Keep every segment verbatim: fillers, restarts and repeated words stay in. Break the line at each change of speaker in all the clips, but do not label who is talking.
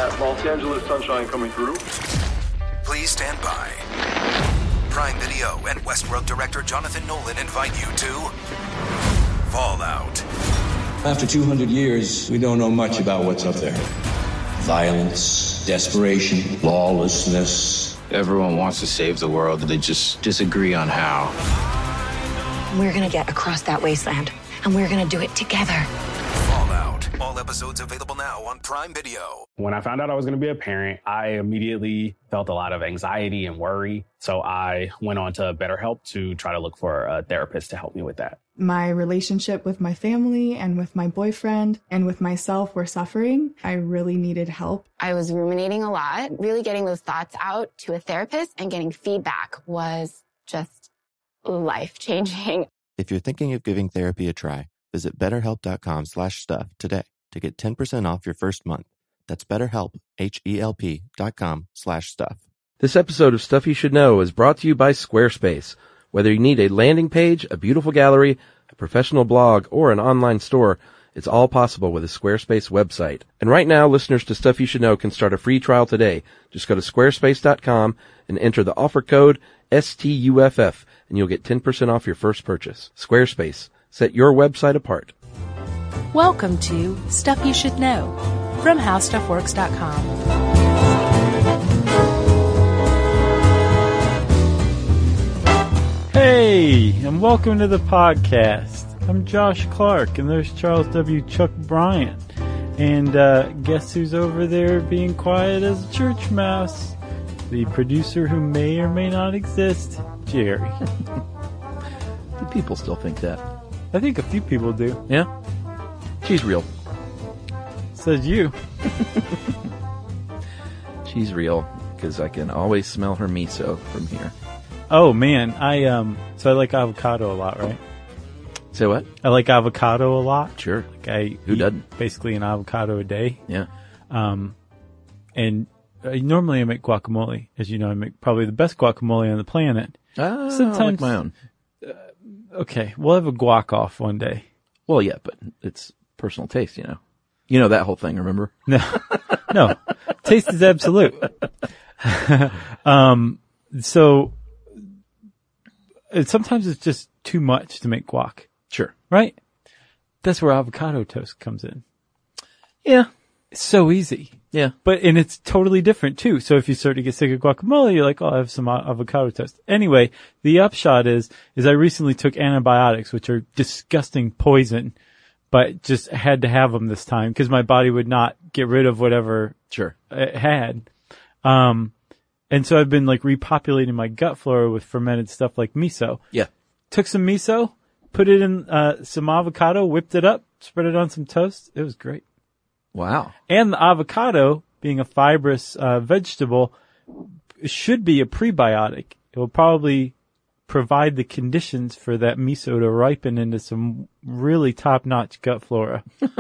that Los Angeles sunshine coming through.
Please stand by. Prime Video and Westworld director Jonathan Nolan invite you to Fallout.
After two hundred years, we don't know much about what's up there. Violence, desperation, lawlessness.
Everyone wants to save the world, they just disagree on how.
We're gonna get across that wasteland, and we're gonna do it together.
Fallout. All episodes available now on Prime Video.
When I found out I was going to be a parent, I immediately felt a lot of anxiety and worry. So I went on to BetterHelp to try to look for a therapist to help me with that.
My relationship with my family and with my boyfriend and with myself were suffering. I really needed help.
I was ruminating a lot. Really getting those thoughts out to a therapist and getting feedback was just life-changing.
If you're thinking of giving therapy a try, visit betterhelp.com slash stuff today to get ten percent off your first month. That's BetterHelp, H-E-L-P dot com slash stuff.
This episode of Stuff You Should Know is brought to you by Squarespace. Whether you need a landing page, a beautiful gallery, a professional blog, or an online store, it's all possible with a Squarespace website. And right now, listeners to Stuff You Should Know can start a free trial today. Just go to squarespace dot com and enter the offer code S T U F F, and you'll get ten percent off your first purchase. Squarespace. Set your website apart.
Welcome to Stuff You Should Know from how stuff works dot com.
Hey, and welcome to the podcast. I'm Josh Clark, and there's Charles W. Chuck Bryant. And uh, guess who's over there being quiet as a church mouse? The producer who may or may not exist, Jerry.
Do people still think that?
I think a few people do.
Yeah? She's real.
Says you.
She's real, because I can always smell her miso from here.
Oh, man. I um. So I like avocado a lot, right?
Say what?
I like avocado a lot.
Sure.
Like I
Who
eat
doesn't?
basically an avocado a day.
Yeah.
Um, and I, normally I make guacamole. As you know, I make probably the best guacamole on the planet.
Ah,
Sometimes,
I like my own.
Uh, okay, we'll have a guac off one day.
Well, yeah, but it's personal taste, you know. You know that whole thing, remember?
No, no. Taste is absolute. um, so it, sometimes it's just too much to make guac.
Sure.
Right? That's where avocado toast comes in.
Yeah.
It's so easy.
Yeah.
But, and it's totally different too. So if you start to get sick of guacamole, you're like, oh, I have some avocado toast. Anyway, the upshot is, is I recently took antibiotics, which are disgusting poison, but just had to have them this time because my body would not get rid of whatever
sure
it had. Um, and so I've been like repopulating my gut flora with fermented stuff like miso.
Yeah.
Took some miso, put it in, uh, some avocado, whipped it up, spread it on some toast. It was great.
Wow.
And the avocado, being a fibrous, uh, vegetable, should be a prebiotic. It will probably provide the conditions for that miso to ripen into some really top-notch gut flora.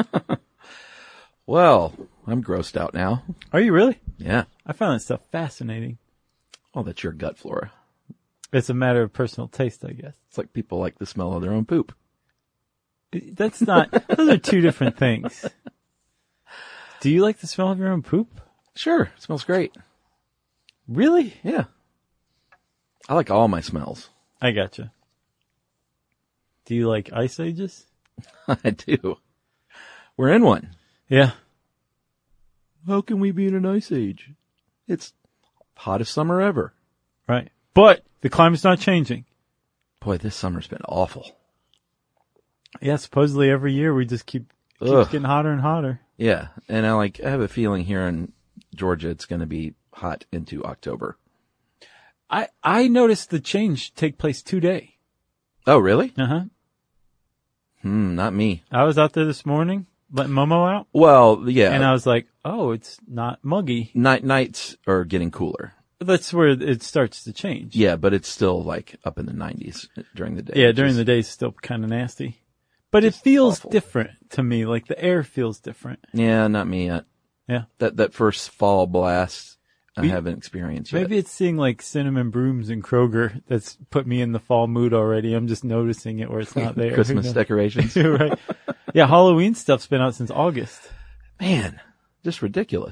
Well, I'm grossed out now.
Are you really?
Yeah.
I found that stuff fascinating.
Oh, that's your gut flora.
It's a matter of personal taste, I guess.
It's like people like the smell of their own poop.
That's not, those are two different things. Do you like the smell of your own poop?
Sure. It smells great.
Really?
Yeah. I like all my smells.
I gotcha. Do you like ice ages?
I do. We're in one.
Yeah.
How can we be in an ice age? It's hottest summer ever.
Right. But the climate's not changing.
Boy, this summer's been awful.
Yeah, supposedly every year we just keep keeps
Ugh.
getting hotter and hotter.
Yeah, and I like I have a feeling here in Georgia it's going to be hot into October.
I I noticed the change take place today.
Oh, really?
Uh-huh.
Hmm, not me.
I was out there this morning letting Momo out.
Well, yeah.
And I was like, "Oh, it's not muggy."
Night nights are getting cooler.
That's where it starts to change.
Yeah, but it's still like up in the nineties during the day.
Yeah, during the day it's still kind of nasty. But it feels
awful.
different to me. Like the air feels different.
Yeah, not me yet.
Yeah.
That that first fall blast I
We-
haven't experienced yet.
Maybe it's seeing like cinnamon brooms in Kroger that's put me in the fall mood already. I'm just noticing it where it's not there.
Christmas decorations.
Right. Yeah, Halloween stuff's been out since August.
Man, just ridiculous.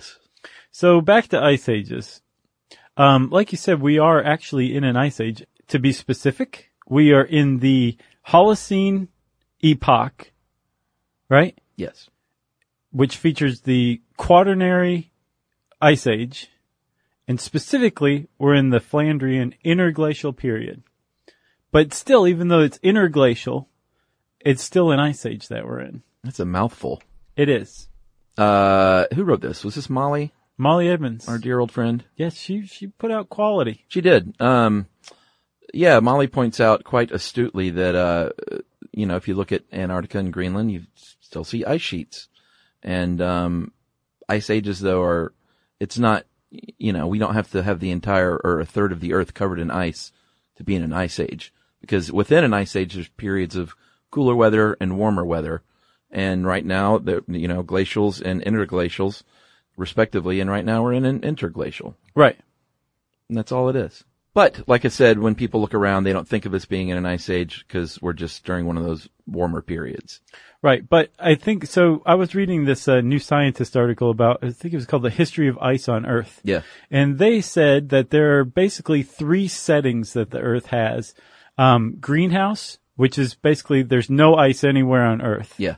So back to ice ages. Um, like you said, we are actually in an ice age. To be specific, we are in the Holocene epoch, right?
Yes.
Which features the Quaternary Ice Age, and specifically, we're in the Flandrian interglacial period. But still, even though it's interglacial, it's still an ice age that we're in.
That's a mouthful.
It is.
Uh, who wrote this? Was this Molly?
Molly Edmonds.
Our dear old friend?
Yes, she, she put out quality.
She did. Um, yeah, Molly points out quite astutely that, uh, you know, if you look at Antarctica and Greenland, you still see ice sheets. And, um, ice ages, though, are, it's not, you know, we don't have to have the entire or a third of the Earth covered in ice to be in an ice age. Because within an ice age, there's periods of cooler weather and warmer weather. And right now, the, you know, glacials and interglacials, respectively, and right now we're in an interglacial.
Right.
And that's all it is. But, like I said, when people look around, they don't think of us being in an ice age because we're just during one of those warmer periods.
Right. But I think, so I was reading this uh, New Scientist article about, I think it was called The History of Ice on Earth.
Yeah.
And they said that there are basically three settings that the Earth has. Um, greenhouse, which is basically there's no ice anywhere on Earth.
Yeah.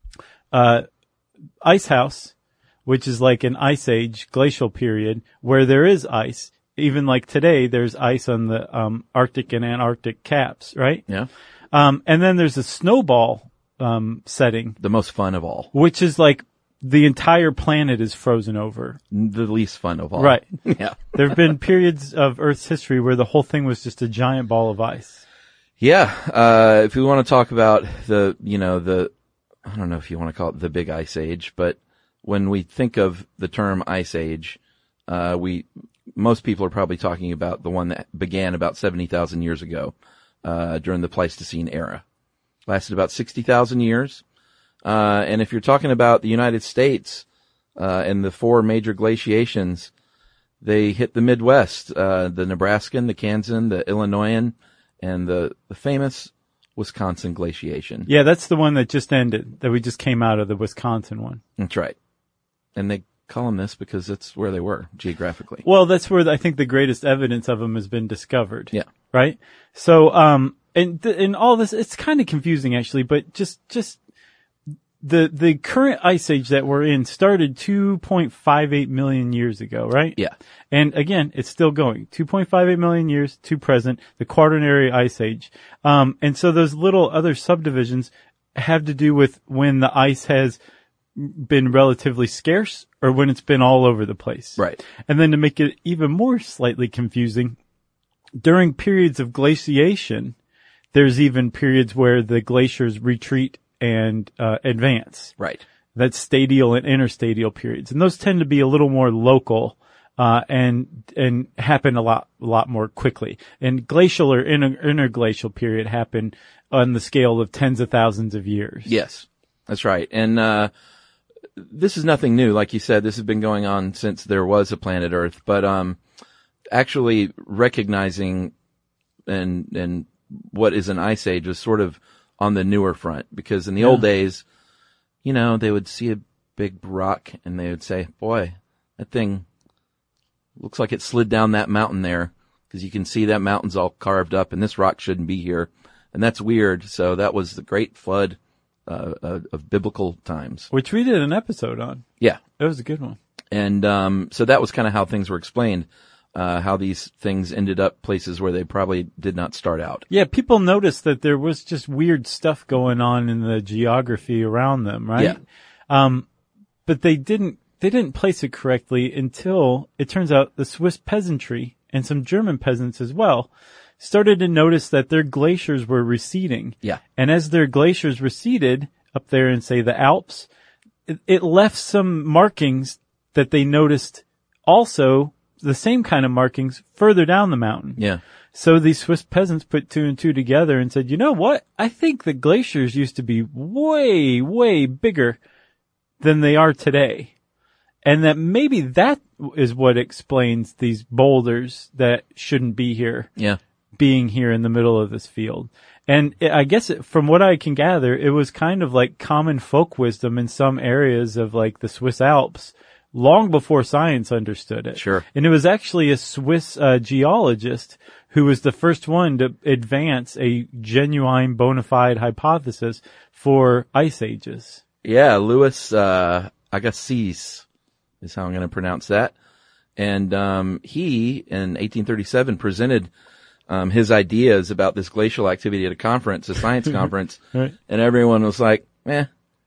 Uh, ice house, which is like an ice age glacial period where there is ice. Even like today, there's ice on the um, Arctic and Antarctic caps, right?
Yeah.
Um, and then there's a snowball um, setting.
The most fun of all.
Which is like the entire planet is frozen over.
The least fun of all.
Right.
Yeah.
There have been periods of Earth's history where the whole thing was just a giant ball of ice.
Yeah. Uh, if we want to talk about the, you know, the, I don't know if you want to call it the big ice age, but when we think of the term ice age, uh, we, most people are probably talking about the one that began about seventy thousand years ago, uh, during the Pleistocene era. Lasted about sixty thousand years. Uh, and if you're talking about the United States, uh, and the four major glaciations, they hit the Midwest, uh, the Nebraskan, the Kansan, the Illinoisan, and the, the famous Wisconsin glaciation.
Yeah, that's the one that just ended, that we just came out of, the Wisconsin one.
That's right. And they call them this because that's where they were geographically.
Well, that's where I think the greatest evidence of them has been discovered.
Yeah.
Right? So, um, and, th- and all this, it's kind of confusing actually, but just, just, the, the current ice age that we're in started two point five eight million years ago, right?
Yeah.
And again, it's still going. two point five eight million years to present, the Quaternary Ice Age. Um, and so those little other subdivisions have to do with when the ice has been relatively scarce or when it's been all over the place.
Right.
And then to make it even more slightly confusing, during periods of glaciation, there's even periods where the glaciers retreat and uh, advance.
Right.
That's stadial and interstadial periods. And those tend to be a little more local, uh, and, and happen a lot, a lot more quickly. And glacial or inter- interglacial period happen on the scale of tens of thousands of years.
Yes, that's right. And, uh, this is nothing new. Like you said, this has been going on since there was a planet Earth, but, um, actually recognizing and, and what is an ice age is sort of on the newer front, because in the
Yeah.
old days, you know, they would see a big rock and they would say, boy, that thing looks like it slid down that mountain there, because you can see that mountain's all carved up and this rock shouldn't be here. And that's weird. So that was the great flood uh, of, of biblical times.
Which we did an episode on.
Yeah.
That was a good one.
And um so that was kind of how things were explained. Uh, how these things ended up places where they probably did not start out.
Yeah, people noticed that there was just weird stuff going on in the geography around them, right?
Yeah.
Um, but they didn't, they didn't place it correctly until it turns out the Swiss peasantry and some German peasants as well started to notice that their glaciers were receding.
Yeah.
And as their glaciers receded up there in, say, the Alps, it, it left some markings that they noticed also the same kind of markings further down the mountain.
Yeah.
So these Swiss peasants put two and two together and said, you know what? I think the glaciers used to be way, way bigger than they are today. And that maybe that is what explains these boulders that shouldn't be here.
Yeah.
Being here in the middle of this field. And it, I guess it, from what I can gather, it was kind of like common folk wisdom in some areas of like the Swiss Alps, long before science understood it.
Sure.
And it was actually a Swiss uh, geologist who was the first one to advance a genuine bona fide hypothesis for ice ages.
Yeah, Louis uh, Agassiz is how I'm going to pronounce that. And um, he, in eighteen thirty-seven, presented um, his ideas about this glacial activity at a conference, a science conference,
right.
And everyone was like, eh,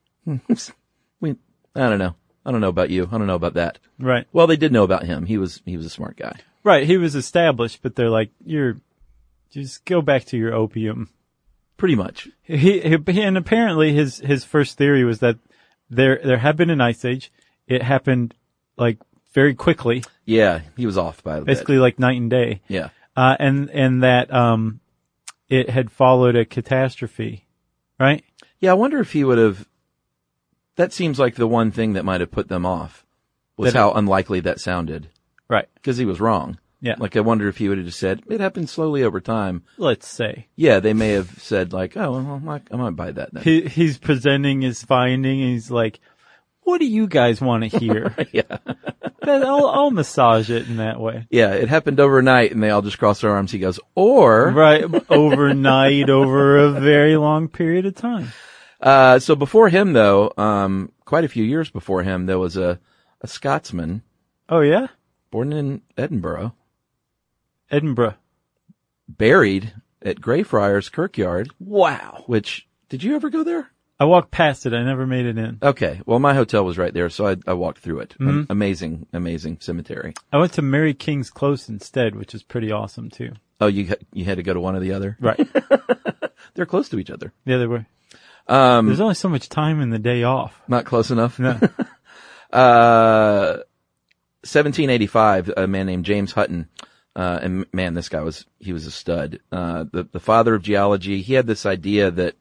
we, I don't know. I don't know about you. I don't know about that.
Right.
Well, they did know about him. He was he was a smart guy.
Right. He was established, but they're like, you're, just go back to your opium.
Pretty much.
He, he and apparently his his first theory was that there there had been an ice age. It happened like very quickly.
Yeah, he was off by the
basically
bit.
like night and day.
Yeah.
Uh, and and that um, it had followed a catastrophe, right?
Yeah, I wonder if he would have. That seems like the one thing that might have put them off was
That
how
it-
unlikely that sounded.
Right.
Because he was wrong.
Yeah.
Like, I wonder if he would have just said, it happened slowly over time.
Let's say.
Yeah, they may have said, like, oh, well, I might, I might buy that then.
He, he's presenting his finding, and he's like, what do you guys want to hear?
Yeah.
That, I'll, I'll massage it in that way.
Yeah, it happened overnight, and they all just crossed their arms. He goes, or...
Right, overnight, over a very long period of time.
Uh, so before him, though, um, quite a few years before him, there was a, a Scotsman.
Oh, yeah?
Born in Edinburgh.
Edinburgh.
Buried at Greyfriars Kirkyard.
Wow.
Which, did you ever go there?
I walked past it. I never made it in.
Okay. Well, my hotel was right there, so I, I walked through it.
Mm-hmm.
Am- amazing, amazing cemetery.
I went to Mary King's Close instead, which is pretty awesome, too.
Oh, you ha- you had to go to one or the other?
Right.
They're close to each other.
Yeah, they were.
Um,
There's only so much time in the day off.
Not close enough?
No.
uh, seventeen eighty-five, a man named James Hutton, uh, and man, this guy was, he was a stud. Uh, the, the father of geology, he had this idea that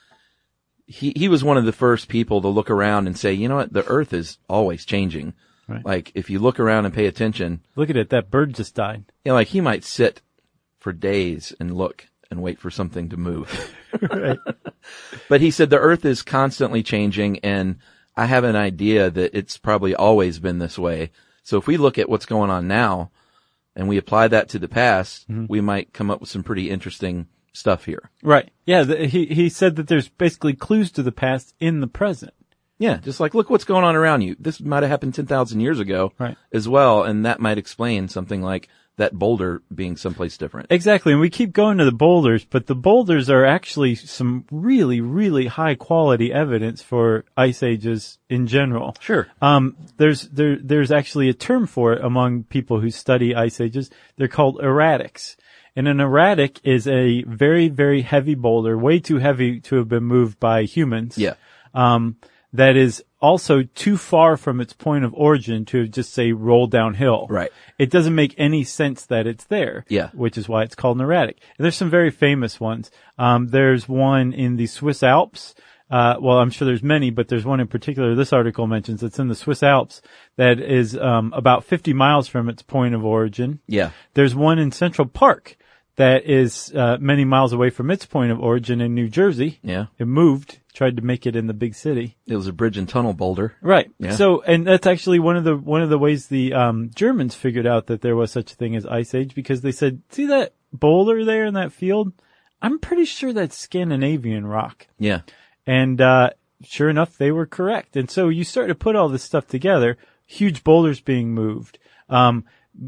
he, he was one of the first people to look around and say, you know what, the earth is always changing.
Right.
Like, if you look around and pay attention.
Look at it, that bird just died.
Yeah, like he might sit for days and look and wait for something to move.
Right.
But he said the earth is constantly changing, and I have an idea that it's probably always been this way. So if we look at what's going on now and we apply that to the past, mm-hmm. we might come up with some pretty interesting stuff here.
Right. Yeah. The, he, he said that there's basically clues to the past in the present.
Yeah. Just like, look what's going on around you. This might have happened ten thousand years ago
right.
as well. And that might explain something like that boulder being someplace different.
Exactly. And we keep going to the boulders, but the boulders are actually some really, really high quality evidence for ice ages in general.
Sure.
Um, there's, there, there's actually a term for it among people who study ice ages. They're called erratics. And an erratic is a very, very heavy boulder, way too heavy to have been moved by humans.
Yeah.
Um, that is also too far from its point of origin to just say roll downhill.
Right.
It doesn't make any sense that it's there.
Yeah.
Which is why it's called an erratic. And there's some very famous ones. Um, there's one in the Swiss Alps. Uh, well, I'm sure there's many, but there's one in particular this article mentions. It's in the Swiss Alps that is, um, about fifty miles from its point of origin.
Yeah.
There's one in Central Park that is, uh, many miles away from its point of origin in New Jersey.
Yeah.
It moved, tried to make it in the big city.
It was a bridge and tunnel boulder.
Right.
Yeah.
So, and that's actually one of the, one of the ways the, um, Germans figured out that there was such a thing as ice age, because they said, see that boulder there in that field? I'm pretty sure that's Scandinavian rock.
Yeah.
And, uh, sure enough, they were correct. And so you start to put all this stuff together, huge boulders being moved, um,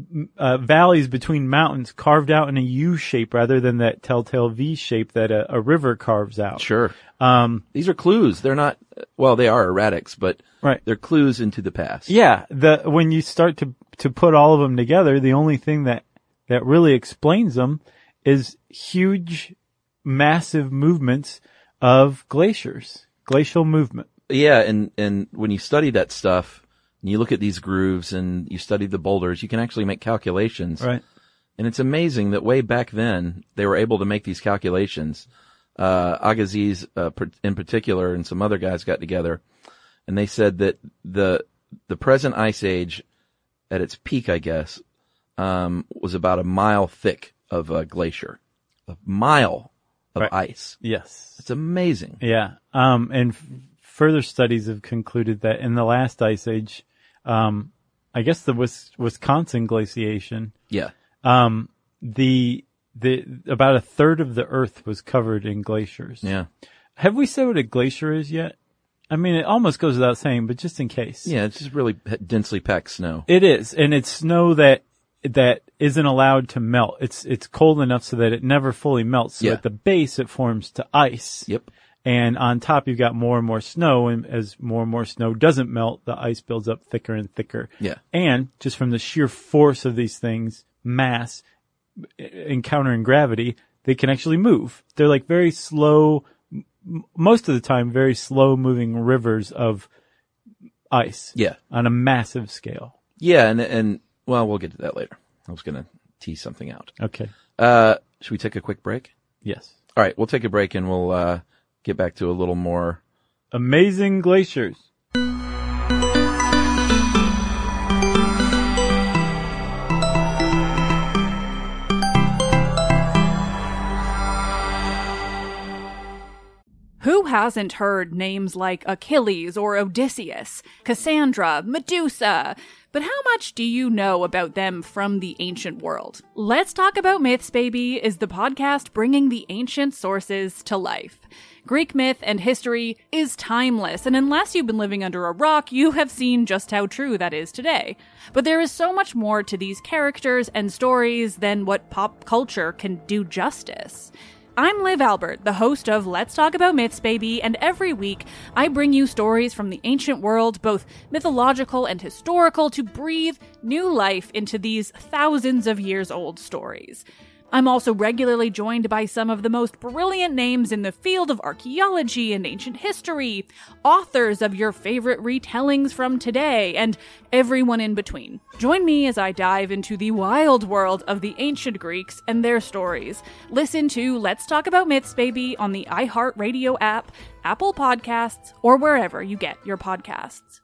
Uh, valleys between mountains carved out in a U shape rather than that telltale V shape that a, a river carves out.
Sure.
Um,
These are clues. They're not, well, they are erratics, but
right.
they're clues into the past.
Yeah. The, when you start to, to put all of them together, the only thing that, that really explains them is huge, massive movements of glaciers, glacial movement.
Yeah. And, and when you study that stuff, and you look at these grooves and you study the boulders, you can actually make calculations.
Right.
And it's amazing that way back then, they were able to make these calculations. Uh, Agassiz, uh, in particular, and some other guys got together, and they said that the, the present ice age, at its peak, I guess, um, was about a mile thick of a glacier. A mile of
right.
ice.
Yes.
It's amazing.
Yeah. Um, and f- further studies have concluded that in the last ice age, um, I guess the Wis- Wisconsin glaciation.
Yeah.
Um, the, the, about a third of the earth was covered in glaciers.
Yeah.
Have we said what a glacier is yet? I mean, it almost goes without saying, but just in case.
Yeah, it's just really densely packed snow.
It is, and it's snow that that isn't allowed to melt. It's it's cold enough so that it never fully melts. So
Yeah.
at the base, it forms to ice.
Yep.
And on top, you've got more and more snow, and as more and more snow doesn't melt, the ice builds up thicker and thicker.
Yeah.
And just from the sheer force of these things, mass, encountering gravity, they can actually move. They're like very slow, m- most of the time, very slow moving rivers of ice.
Yeah.
On a massive scale.
Yeah, and, and, well, we'll get to that later. I was going to tease something out.
Okay.
Uh, should we take a quick break?
Yes.
All right, we'll take a break and we'll, uh, get back to a little more
amazing glaciers.
Who hasn't heard names like Achilles or Odysseus, Cassandra, Medusa? But how much do you know about them from the ancient world? Let's Talk About Myths, Baby is the podcast bringing the ancient sources to life. Greek myth and history is timeless, and unless you've been living under a rock, you have seen just how true that is today. But there is so much more to these characters and stories than what pop culture can do justice. I'm Liv Albert, the host of Let's Talk About Myths, Baby, and every week I bring you stories from the ancient world, both mythological and historical, to breathe new life into these thousands of years old stories. I'm also regularly joined by some of the most brilliant names in the field of archaeology and ancient history, authors of your favorite retellings from today, and everyone in between. Join me as I dive into the wild world of the ancient Greeks and their stories. Listen to Let's Talk About Myths, Baby on the iHeartRadio app, Apple Podcasts, or wherever you get your podcasts.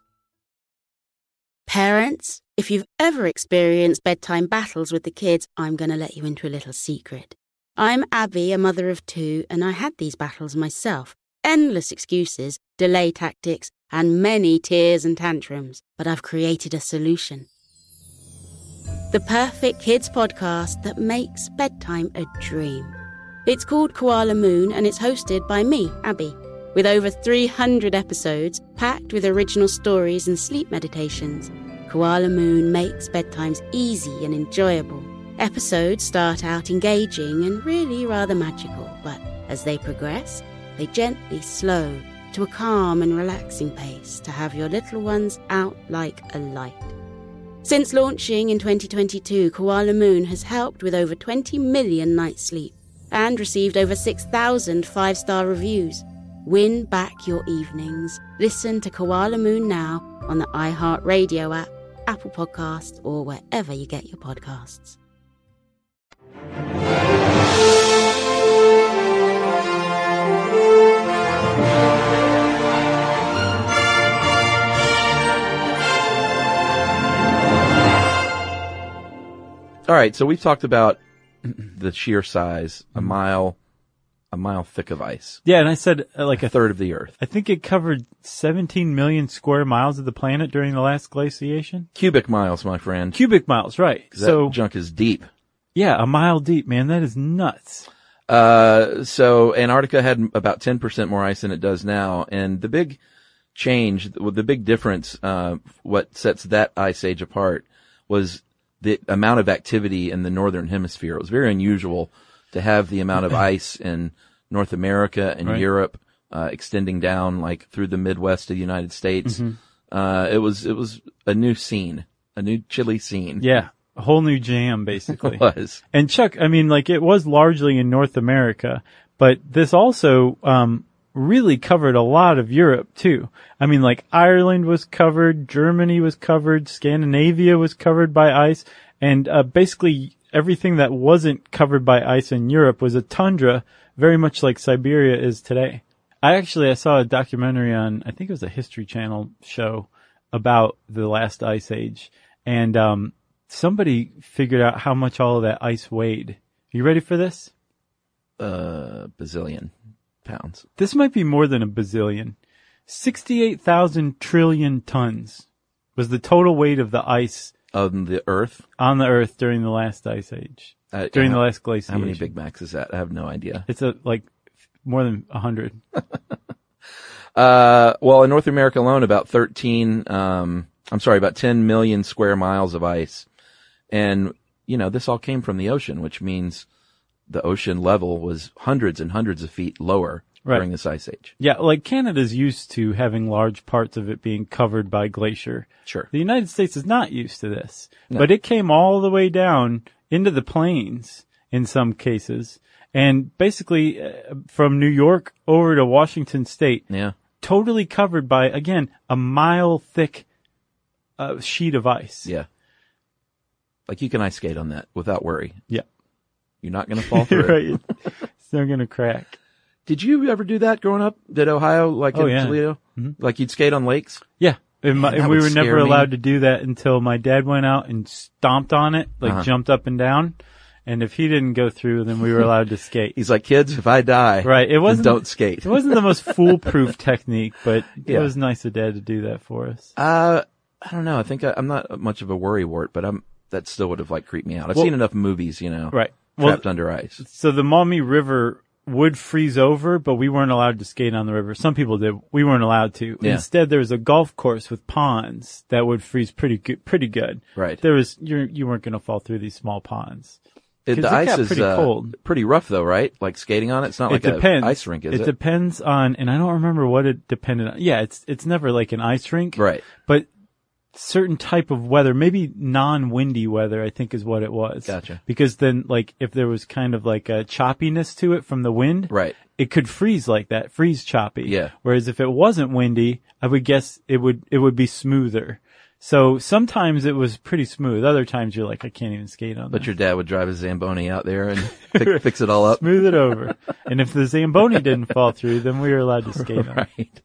Parents, if you've ever experienced bedtime battles with the kids, I'm going to let you into a little secret. I'm Abby, a mother of two, and I had these battles myself. Endless excuses, delay tactics, and many tears and tantrums. But I've created a solution. The perfect kids podcast that makes bedtime a dream. It's called Koala Moon, and it's hosted by me, Abby. With over three hundred episodes, packed with original stories and sleep meditations, Koala Moon makes bedtimes easy and enjoyable. Episodes start out engaging and really rather magical, but as they progress, they gently slow to a calm and relaxing pace to have your little ones out like a light. Since launching in twenty twenty-two, Koala Moon has helped with over twenty million nights sleep and received over six thousand five-star reviews. Win back your evenings. Listen to Koala Moon now on the iHeartRadio app, Apple Podcasts, or wherever you get your podcasts.
All right, so we've talked about the sheer size, a mile, a mile thick of ice.
Yeah, and I said uh, like
a, a third of the Earth.
I think it covered seventeen million square miles of the planet during the last glaciation.
Cubic miles, my friend.
Cubic miles, right.
So that junk is deep.
Yeah, a mile deep, man. That is nuts.
Uh, so Antarctica had about ten percent more ice than it does now. And the big change, the big difference, uh, what sets that ice age apart was the amount of activity in the northern hemisphere. It was very unusual to have the amount of ice in North America and
right.
Europe, uh, extending down like through the Midwest of the United States.
Mm-hmm.
Uh, it was, it was a new scene, a new chilly scene.
Yeah. A whole new jam, basically.
It was.
And Chuck, I mean, like, it was largely in North America, but this also, um, really covered a lot of Europe, too. I mean, like, Ireland was covered, Germany was covered, Scandinavia was covered by ice, and, uh, basically everything that wasn't covered by ice in Europe was a tundra, very much like Siberia is today. I actually, I saw a documentary on, I think it was a History Channel show about the last ice age, and, um, somebody figured out how much all of that ice weighed. Are you ready for this?
Uh, bazillion pounds.
This might be more than a bazillion. sixty-eight thousand trillion tons. was the total weight of the ice
on the Earth
on the Earth during the last ice age,
uh,
during
how,
the last glaciation.
How many Big Macs is that? I have no idea.
It's a like more than a hundred.
uh, well, in North America alone, about thirteen. Um, I'm sorry, about ten million square miles of ice, and you know this all came from the ocean, which means the ocean level was hundreds and hundreds of feet lower
right.
during this ice age.
Yeah, like Canada's used to having large parts of it being covered by glacier.
Sure.
The United States is not used to this,
no.
but it came all the way down into the plains in some cases, and basically uh, from New York over to Washington State.
Yeah.
Totally covered by, again, a mile thick uh, sheet of ice.
Yeah. Like you can ice skate on that without worry.
Yeah.
You're not going to fall through
right. It's not going to crack.
Did you ever do that growing up? Did Ohio, like
oh,
in
yeah.
Toledo?
Mm-hmm.
Like you'd skate on lakes?
Yeah. And, my,
Man,
and we were
scare
never
me.
allowed to do that until my dad went out and stomped on it, like
uh-huh.
jumped up and down. And if he didn't go through, then we were allowed to skate.
He's like, kids, if I die,
right. It wasn't,
don't skate.
It wasn't the most foolproof technique, but
yeah.
it was nice of Dad to do that for us.
Uh, I don't know. I think I, I'm not much of a worrywart, but I'm, that still would have like creeped me out. I've
well,
seen enough movies, you know,
right.
trapped
well,
under ice.
So the Maumee River would freeze over, but we weren't allowed to skate on the river. Some people did. We weren't allowed to.
Yeah.
Instead, there was a golf course with ponds that would freeze pretty good, pretty good.
Right.
There was, you you weren't going to fall through these small ponds.
It, the
it
ice
got
is
pretty
uh,
cold.
pretty rough though, right? Like skating on it. It's not
It
like
depends.
an ice rink, is
it?
it?
It depends on, and I don't remember what it depended on. Yeah, it's it's never like an ice rink.
Right.
But certain type of weather, maybe non-windy weather, I think is what it was.
Gotcha.
Because then, like, if there was kind of like a choppiness to it from the wind,
right,
it could freeze like that, freeze choppy.
Yeah.
Whereas if it wasn't windy, I would guess it would it would be smoother. So sometimes it was pretty smooth. Other times you're like, I can't even skate on
But
this.
your dad would drive his Zamboni out there and fix, fix it all up.
Smooth it over. And if the Zamboni didn't fall through, then we were allowed to skate on it.
Right.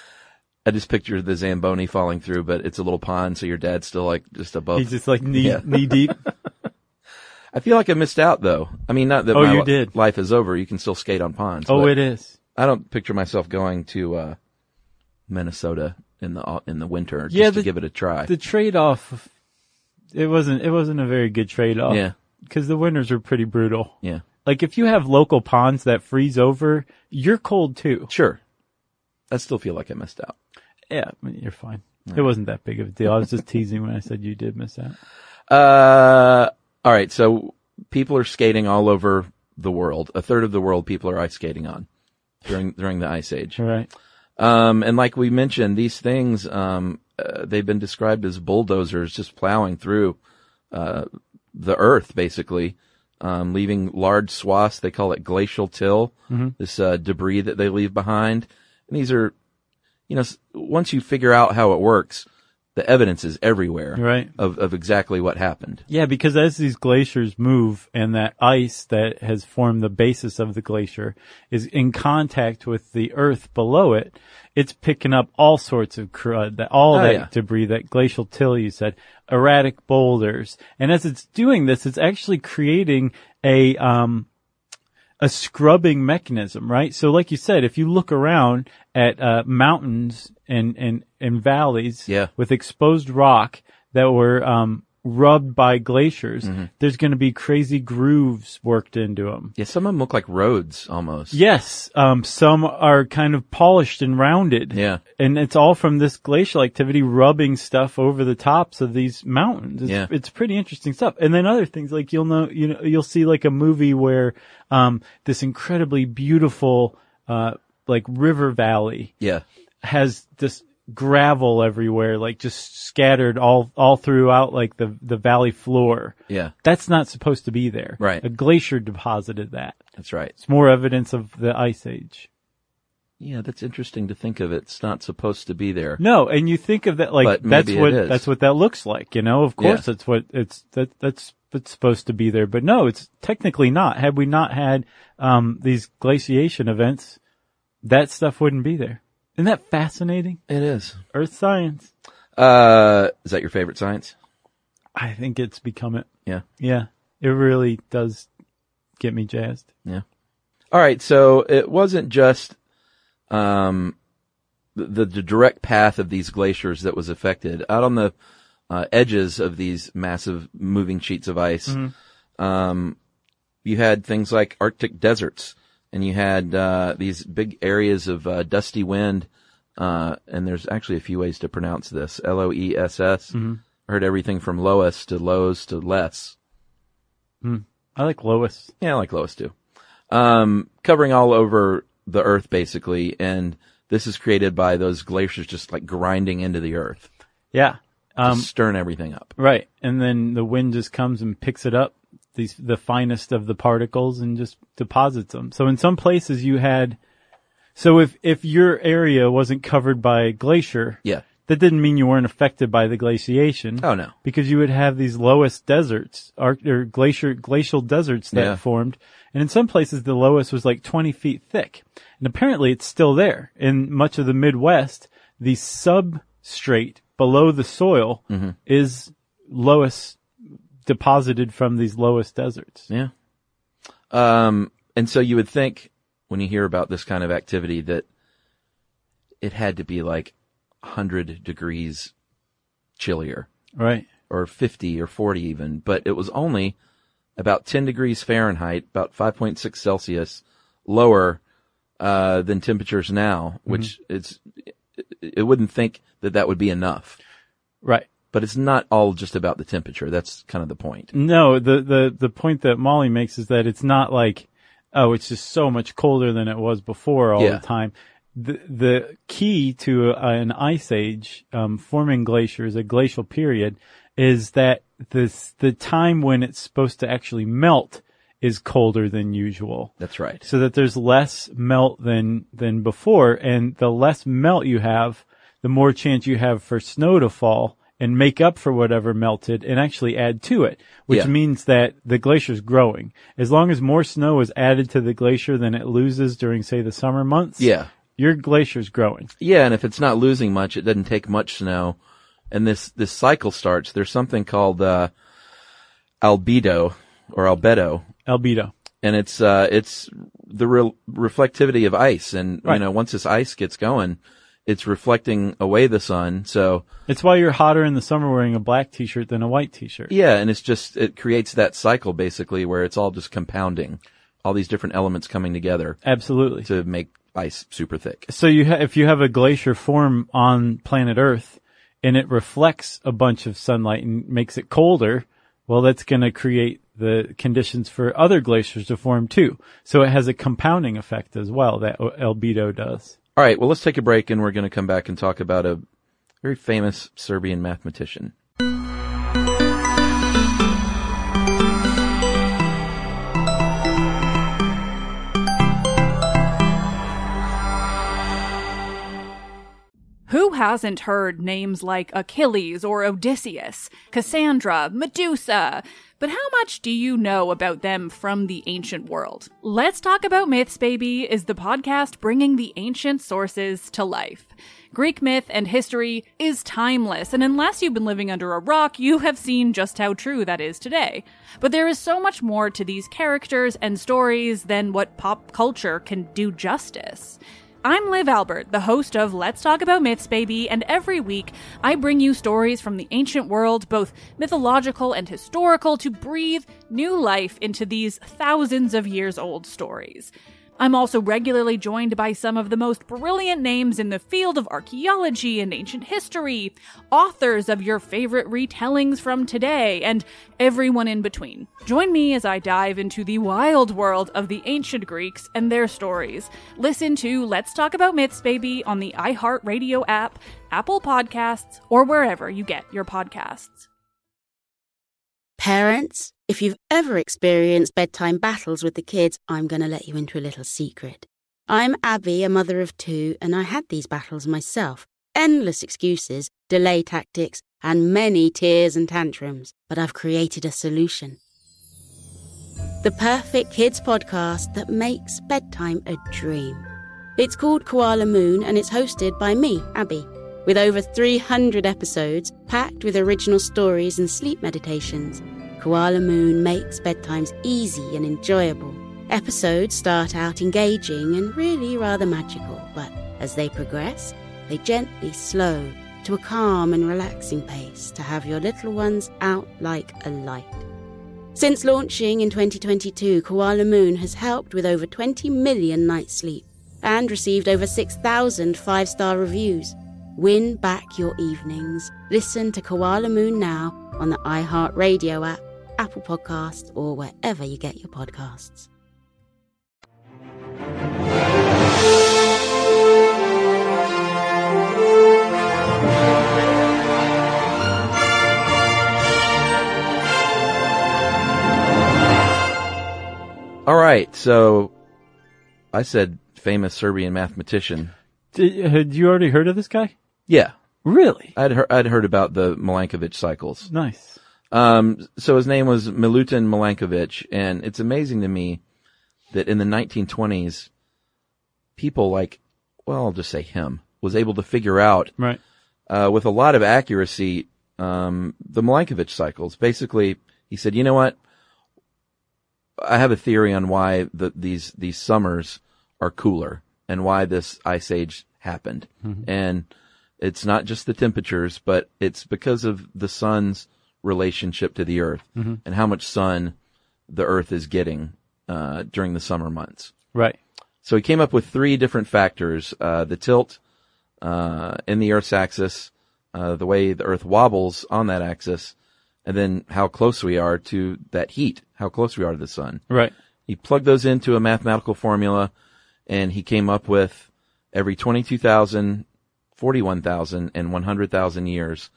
I just picture the Zamboni falling through, but it's a little pond, so your dad's still like just above.
He's just like knee,
yeah.
knee deep.
I feel like I missed out though. I mean, not that
oh,
my
you
li-
did.
life is over. You can still skate on ponds.
Oh,
but
it is.
I don't picture myself going to uh Minnesota in the in the winter just
yeah,
to
the,
give it a try.
The trade-off, it wasn't it wasn't a very good trade-off.
Yeah.
Because the winters are pretty brutal.
Yeah.
Like if you have local ponds that freeze over, you're cold too.
Sure. I still feel like I missed out.
Yeah, I mean, you're fine. It wasn't that big of a deal. I was just teasing when I said you did miss out.
Uh, all right. So people are skating all over the world. A third of the world people are ice skating on during during the Ice Age.
All right.
Um, and like we mentioned, these things um, uh, they've been described as bulldozers, just plowing through uh, the earth, basically, um, leaving large swaths. They call it glacial till.
Mm-hmm.
This uh, debris that they leave behind. And these are, you know, once you figure out how it works, the evidence is everywhere,
right,
of, of exactly what happened.
Yeah, because as these glaciers move and that ice that has formed the basis of the glacier is in contact with the earth below it, it's picking up all sorts of crud, that, all
Oh,
that
yeah.
debris, that glacial till you said, erratic boulders. And as it's doing this, it's actually creating a, um, a scrubbing mechanism, right? So like you said, if you look around at uh mountains and and and valleys
yeah.
with exposed rock that were um rubbed by glaciers,
mm-hmm.
there's going to be crazy grooves worked into them.
Yeah, some of them look like roads almost.
Yes, um some are kind of polished and rounded.
Yeah.
And it's all from this glacial activity rubbing stuff over the tops of these mountains. It's,
yeah.
it's pretty interesting stuff. And then other things like you'll know, you know, you'll see like a movie where, um, this incredibly beautiful, uh, like river valley.
Yeah.
Has this gravel everywhere, like just scattered all, all throughout like the, the valley floor.
Yeah.
That's not supposed to be there.
Right.
A glacier deposited that.
That's right.
It's more evidence of the Ice Age.
Yeah, that's interesting to think of. It's not supposed to be there.
No, and you think of that like
But
that's
maybe
what
it is.
that's what that looks like, you know. Of course,
Yeah.
that's what it's that that's what's supposed to be there, but no, it's technically not. Had we not had um these glaciation events, that stuff wouldn't be there. Isn't that fascinating?
It is.
Earth science.
Uh, is that your favorite science?
I think it's become it.
Yeah.
Yeah, it really does get me jazzed.
Yeah. All right, so it wasn't just um the, the direct path of these glaciers that was affected. Out on the uh, edges of these massive moving sheets of ice, mm-hmm. um, you had things like Arctic deserts, and you had uh, these big areas of uh, dusty wind, uh, and there's actually a few ways to pronounce this, L O E S S. Mm-hmm. I heard everything from Loess to Lows to Less.
Mm. I like Loess.
Yeah, I like Loess too. Um, covering all over the earth, basically, and this is created by those glaciers just like grinding into the earth.
Yeah.
Um, stirring everything up.
Right. And then the wind just comes and picks it up, these, the finest of the particles, and just deposits them. So in some places you had, so if, if your area wasn't covered by glacier,
yeah,
that didn't mean you weren't affected by the glaciation.
Oh no.
Because you would have these lowest deserts, or, or glacier, glacial deserts that
yeah.
formed. And in some places the lowest was like twenty feet thick. And apparently it's still there. In much of the Midwest, the substrate below the soil mm-hmm. is lowest deposited from these lowest deserts.
Yeah. Um, and so you would think when you hear about this kind of activity that it had to be like one hundred degrees chillier.
Right.
Or fifty or forty even. But it was only about ten degrees Fahrenheit, about five point six Celsius lower uh than temperatures now, which mm-hmm. it's, it, it wouldn't think that that would be enough.
Right.
But it's not all just about the temperature. That's kind of the point.
No, the, the, the point that Molly makes is that it's not like, oh, it's just so much colder than it was before all
yeah.
the time. The, the key to a, an ice age, um, forming glaciers, a glacial period, is that this, the time when it's supposed to actually melt is colder than usual.
That's right.
So that there's less melt than, than before, and the less melt you have, the more chance you have for snow to fall and make up for whatever melted and actually add to it, which
yeah.
means that the glacier's growing. As long as more snow is added to the glacier than it loses during, say, the summer months,
yeah.
your glacier's growing.
Yeah, and if it's not losing much, it doesn't take much snow. And this, this cycle starts. There's something called, uh, albedo or albedo.
Albedo.
And it's, uh, it's the re- reflectivity of ice. And,
right.
you know, once this ice gets going, it's reflecting away the sun. So
it's why you're hotter in the summer wearing a black t-shirt than a white t-shirt.
Yeah. And it's just, it creates that cycle basically where it's all just compounding, all these different elements coming together.
Absolutely.
To make ice super thick.
So you ha- if you have a glacier form on planet Earth, and it reflects a bunch of sunlight and makes it colder, well, that's going to create the conditions for other glaciers to form too. So it has a compounding effect as well, that albedo does.
All right, well, let's take a break, and we're going to come back and talk about a very famous Serbian mathematician.
Who hasn't heard names like Achilles or Odysseus, Cassandra, Medusa? But how much do you know about them from the ancient world? Let's Talk About Myths, Baby is the podcast bringing the ancient sources to life. Greek myth and history is timeless, and unless you've been living under a rock, you have seen just how true that is today. But there is so much more to these characters and stories than what pop culture can do justice. I'm Liv Albert, the host of Let's Talk About Myths, Baby, and every week I bring you stories from the ancient world, both mythological and historical, to breathe new life into these thousands of years old stories. I'm also regularly joined by some of the most brilliant names in the field of archaeology and ancient history, authors of your favorite retellings from today, and everyone in between. Join me as I dive into the wild world of the ancient Greeks and their stories. Listen to Let's Talk About Myths, Baby on the iHeartRadio app, Apple Podcasts, or wherever you get your podcasts.
Parents, if you've ever experienced bedtime battles with the kids, I'm going to let you into a little secret. I'm Abby, a mother of two, and I had these battles myself. Endless excuses, delay tactics, and many tears and tantrums. But I've created a solution. The perfect kids podcast that makes bedtime a dream. It's called Koala Moon, and it's hosted by me, Abby. With over three hundred episodes, packed with original stories and sleep meditations, Koala Moon makes bedtimes easy and enjoyable. Episodes start out engaging and really rather magical, but as they progress, they gently slow to a calm and relaxing pace to have your little ones out like a light. Since launching in twenty twenty-two, Koala Moon has helped with over twenty million nights sleep and received over six thousand five-star reviews. Win back your evenings. Listen to Koala Moon now on the iHeartRadio app, Apple Podcasts, or wherever you get your podcasts.
All right, so I said famous Serbian mathematician.
Did, had you already heard of this guy?
Yeah.
Really?
I'd heard, I'd heard about the Milankovitch cycles.
Nice.
Um, so his name was Milutin Milankovitch, and it's amazing to me that in the nineteen twenties, people like, well, I'll just say him, was able to figure out,
right,
uh, with a lot of accuracy, um, the Milankovitch cycles. Basically, he said, you know what? I have a theory on why the, these, these summers are cooler and why this ice age happened.
Mm-hmm.
And it's not just the temperatures, but it's because of the sun's relationship to the earth
mm-hmm.
and how much sun the earth is getting, uh, during the summer months.
Right.
So he came up with three different factors, uh, the tilt, uh, in the earth's axis, uh, the way the earth wobbles on that axis, and then how close we are to that heat, how close we are to the sun.
Right.
He plugged those into a mathematical formula, and he came up with every twenty-two thousand, forty-one thousand, and one hundred thousand years,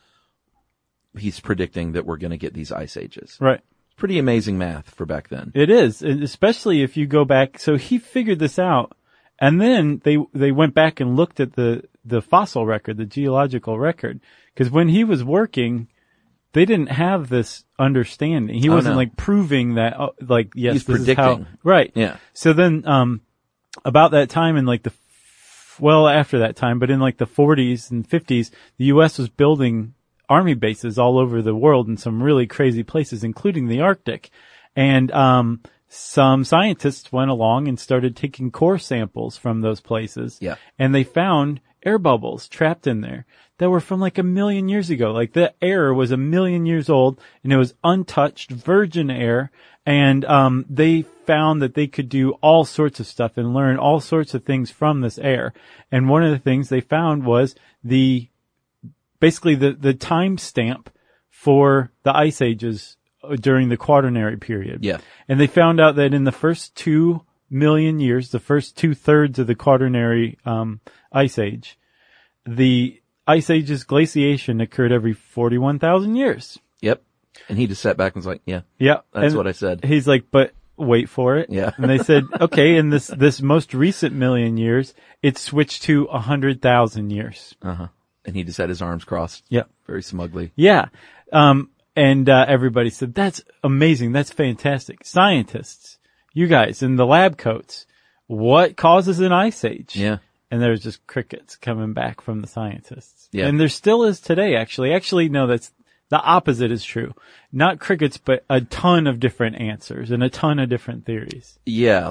he's predicting that we're going to get these ice ages.
Right.
Pretty amazing math for back then.
It is, especially if you go back. So he figured this out, and then they they went back and looked at the, the fossil record, the geological record, because when he was working, they didn't have this understanding. He
Oh,
wasn't
no.
like proving that, oh, like, yes,
He's
this
predicting.
is how, right.
Yeah.
So then, um, about that time in like the, well, after that time, but in like the forties and fifties, the U S was building army bases all over the world in some really crazy places, including the Arctic. And, um, some scientists went along and started taking core samples from those places.
Yeah.
And they found air bubbles trapped in there that were from like a million years ago. Like the air was a million years old and it was untouched virgin air. And, um, they found that they could do all sorts of stuff and learn all sorts of things from this air. And one of the things they found was the, basically the, the time stamp for the ice ages during the Quaternary period.
Yeah.
And they found out that in the first two million years, the first two thirds of the Quaternary, um, ice age, the ice age's glaciation occurred every forty-one thousand years.
Yep. And he just sat back and was like, yeah.
Yeah.
That's
And
what I said.
He's like, but wait for it.
Yeah.
And they said, okay, in this, this most recent million years, it switched to a hundred thousand years.
Uh-huh. And he just had his arms crossed.
Yeah.
Very smugly.
Yeah. Um, and, uh, everybody said, that's amazing. That's fantastic. Scientists, you guys in the lab coats, what causes an ice age?
Yeah.
And there's just crickets coming back from the scientists.
Yeah.
And there still is today, actually. Actually, no, that's, the opposite is true. Not crickets, but a ton of different answers and a ton of different theories.
Yeah.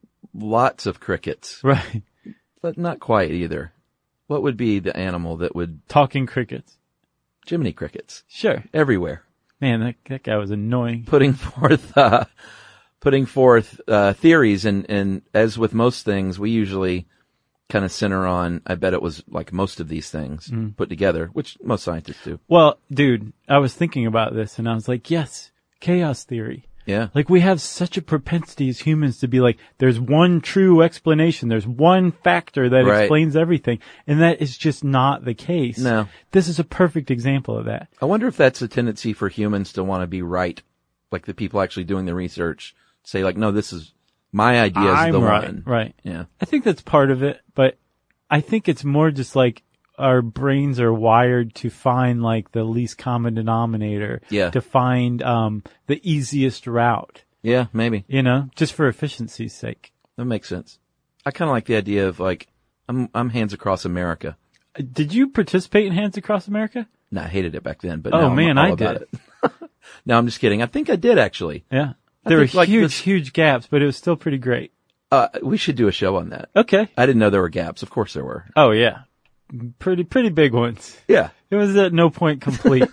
Lots of crickets.
Right.
But not quite either. What would be the animal that would...
Talking crickets.
Jiminy crickets.
Sure.
Everywhere.
Man, that, that guy was annoying.
Putting forth, uh, putting forth, uh, theories and, and as with most things, we usually kind of center on, I bet it was like most of these things
Mm.
put together, which most scientists do.
Well, dude, I was thinking about this and I was like, yes, chaos theory.
Yeah.
Like we have such a propensity as humans to be like, there's one true explanation. There's one factor that
Right.
explains everything. And that is just not the case.
No.
This is a perfect example of that.
I wonder if that's a tendency for humans to want to be right. Like the people actually doing the research say like, no, this is my idea is
I'm
the
right,
one.
right.
Yeah.
I think that's part of it, but I think it's more just like our brains are wired to find like the least common denominator.
Yeah.
To find, um, the easiest route.
Yeah, maybe.
You know, just for efficiency's sake.
That makes sense. I kind of like the idea of like, I'm, I'm Hands Across America.
Did you participate in Hands Across America?
No, I hated it back then, but
Oh,
now I'm
man,
all
I
about
did.
it. No, I'm just kidding. I think I did actually.
Yeah.
I
There were
think, like,
huge,
this-
huge gaps, but it was still pretty great.
Uh, we should do a show on that.
Okay.
I didn't know there were gaps. Of course there were.
Oh, yeah. pretty, pretty big ones.
Yeah.
It was at no point complete.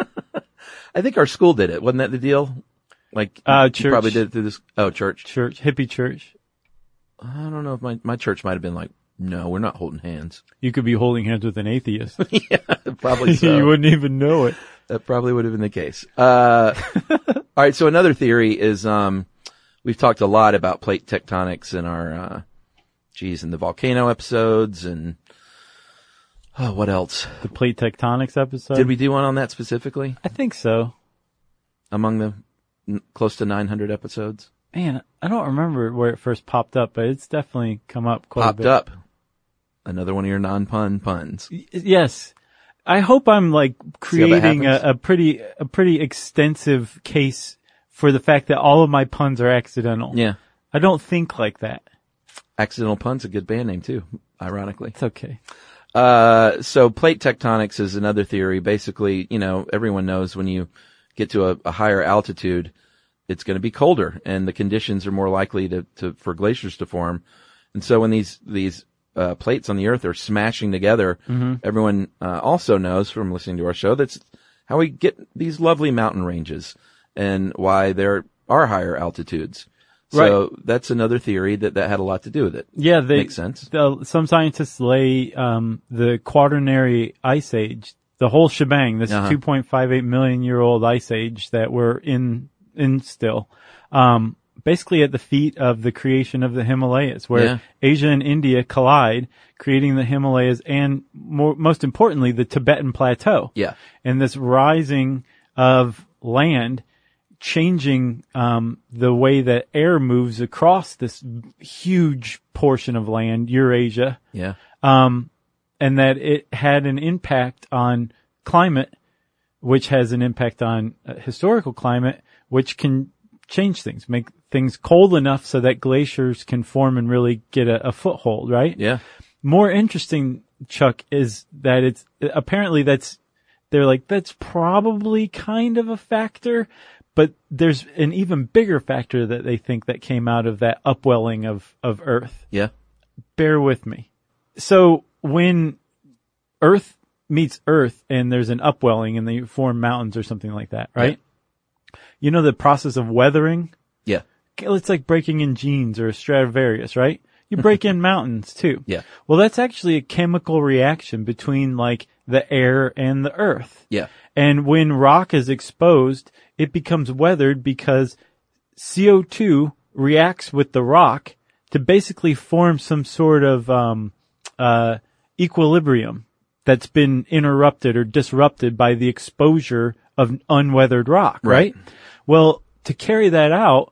I think our school did it. Wasn't that the deal? Like,
uh,
you
church.
probably did it through this. Oh, church.
Church. Hippie church.
I don't know if my, my church might have been like, no, we're not holding hands.
You could be holding hands with an atheist.
Yeah, probably so.
You wouldn't even know it.
That probably would have been the case. Uh, all right. So another theory is, um, we've talked a lot about plate tectonics in our, uh, geez, in the volcano episodes and, oh, what else?
The plate tectonics episode?
Did we do one on that specifically?
I think so.
Among the n- close to nine hundred episodes?
Man, I don't remember where it first popped up, but it's definitely come up quite
Popped
a bit.
up. Another one of your non-pun puns.
Y- yes. I hope I'm like creating a, a pretty, a pretty extensive case for the fact that all of my puns are accidental.
Yeah.
I don't think like that.
Accidental Pun's a good band name too, ironically.
It's okay.
Uh, so plate tectonics is another theory. Basically, you know, everyone knows when you get to a, a higher altitude, it's going to be colder and the conditions are more likely to, to, for glaciers to form. And so when these, these, uh, plates on the earth are smashing together,
mm-hmm.
everyone, uh, also knows from listening to our show, that's how we get these lovely mountain ranges and why there are higher altitudes. So
right.
that's another theory that that had a lot to do with it.
Yeah, they,
makes sense.
The, some scientists lay um, the Quaternary Ice Age, the whole shebang, this
Uh-huh.
two point five eight million year old ice age that we're in in still, um, basically at the feet of the creation of the Himalayas, where
Yeah.
Asia and India collide, creating the Himalayas and more, most importantly, the Tibetan Plateau.
Yeah.
And this rising of land changing um the way that air moves across this huge portion of land, Eurasia.
Yeah.
Um and that it had an impact on climate, which has an impact on uh, historical climate, which can change things, make things cold enough so that glaciers can form and really get a, a foothold, right?
Yeah.
More interesting, Chuck, is that it's apparently that's they're like that's probably kind of a factor. But there's an even bigger factor that they think that came out of that upwelling of, of Earth.
Yeah.
Bear with me. So when Earth meets Earth and there's an upwelling and they form mountains or something like that, right? Yeah. You know the process of weathering?
Yeah.
It's like breaking in jeans or a Stradivarius, right? You break in mountains too.
Yeah.
Well, that's actually a chemical reaction between like the air and the Earth.
Yeah.
And when rock is exposed, it becomes weathered because C O two reacts with the rock to basically form some sort of um, uh, equilibrium that's been interrupted or disrupted by the exposure of unweathered rock, right?
Right.
Well, to carry that out,